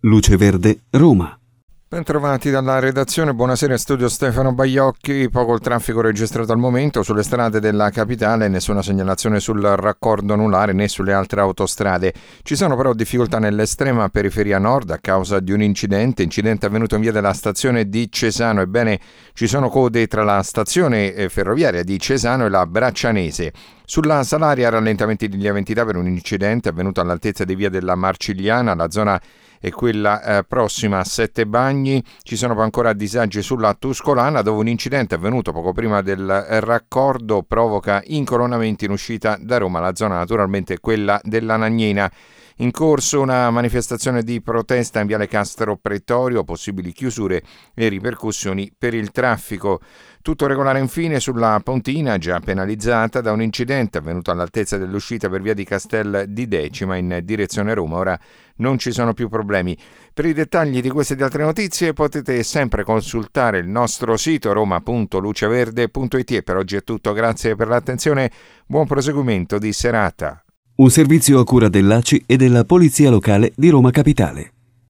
Luce Verde, Roma. Bentrovati dalla redazione, buonasera, studio Stefano Baiocchi. Poco il traffico registrato al momento sulle strade della capitale, nessuna segnalazione sul raccordo anulare né sulle altre autostrade. Ci sono però difficoltà nell'estrema periferia nord a causa di un incidente avvenuto in via della stazione di Cesano. Ebbene, ci sono code tra la stazione ferroviaria di Cesano e la Braccianese. Sulla Salaria rallentamenti di lieve entità per un incidente avvenuto all'altezza di via della Marcigliana, la zona è quella prossima a Sette Bagni. Ci sono ancora disagi sulla Tuscolana, dove un incidente avvenuto poco prima del raccordo provoca incoronamenti in uscita da Roma. La zona naturalmente è quella della Nagnina. In corso una manifestazione di protesta in viale Castro Pretorio, possibili chiusure e ripercussioni per il traffico. Tutto regolare infine sulla Pontina, già penalizzata da un incidente avvenuto all'altezza dell'uscita per via di Castel di Decima in direzione Roma. Ora non ci sono più problemi. Per i dettagli di queste e di altre notizie potete sempre consultare il nostro sito roma.luceverde.it. E per oggi è tutto, grazie per l'attenzione, buon proseguimento di serata. Un servizio a cura dell'ACI e della Polizia Locale di Roma Capitale.